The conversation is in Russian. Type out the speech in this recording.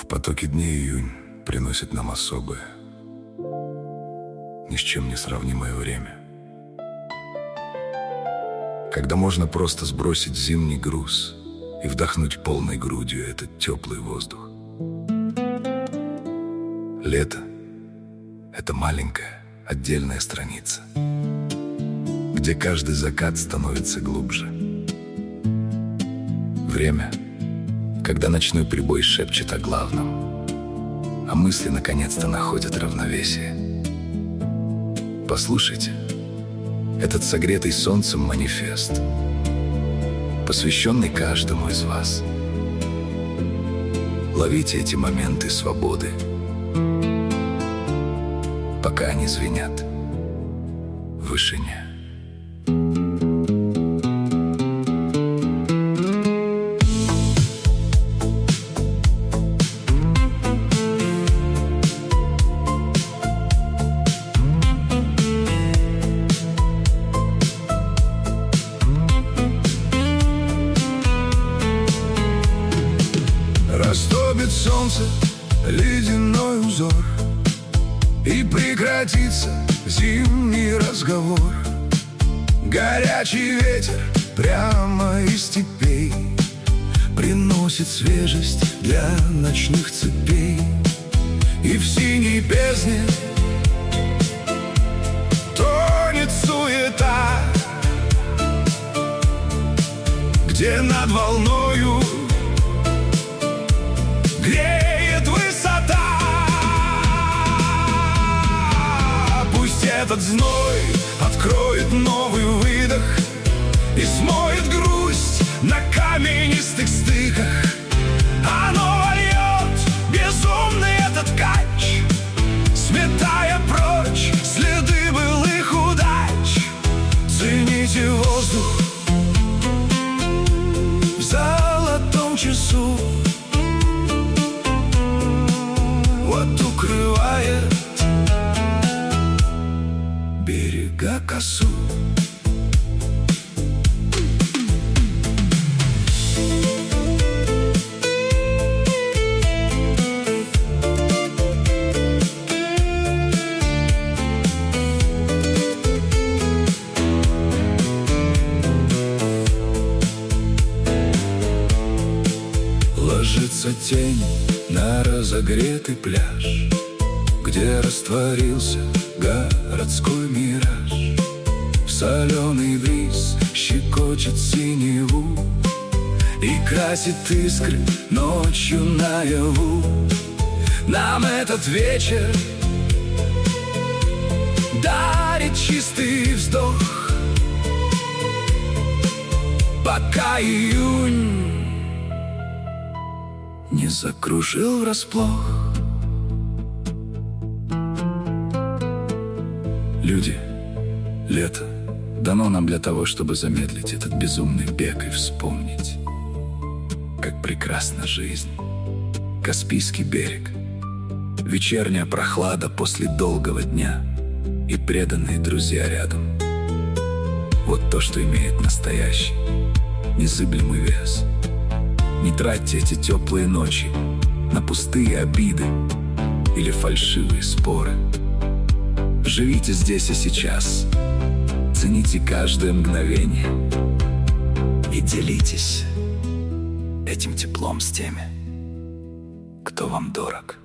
В потоке дней июнь приносит нам особое, ни с чем не сравнимое время, когда можно просто сбросить зимний груз и вдохнуть полной грудью этот теплый воздух. Лето — это маленькая отдельная страница, где каждый закат становится глубже. Время, когда ночной прибой шепчет о главном, а мысли наконец-то находят равновесие. Послушайте этот согретый солнцем манифест, посвященный каждому из вас. Ловите эти моменты свободы, пока они звенят в вышине. Растопит солнце ледяной узор, и прекратится зимний разговор. Горячий ветер прямо из степей приносит свежесть для ночных цепей. И в синей бездне тонет суета, где над волною греет высота. Пусть этот зной откроет новый выдох и смоет грусть на каменистых стыках. Оно вольет безумный этот кач, сметая прочь следы былых удач. Цените воздух в золотом часу, вот укрывает берега косу. Ложится тень на разогретый пляж, где растворился городской мираж. В соленый бриз щекочет синеву и красит искры ночью наяву. Нам этот вечер дарит чистый вздох, пока июнь не закружил врасплох. Люди, лето дано нам для того, чтобы замедлить этот безумный бег и вспомнить, как прекрасна жизнь. Каспийский берег, вечерняя прохлада после долгого дня и преданные друзья рядом. Вот то, что имеет настоящий, незыблемый вес. Не тратьте эти теплые ночи на пустые обиды или фальшивые споры. Живите здесь и сейчас, цените каждое мгновение и делитесь этим теплом с теми, кто вам дорог.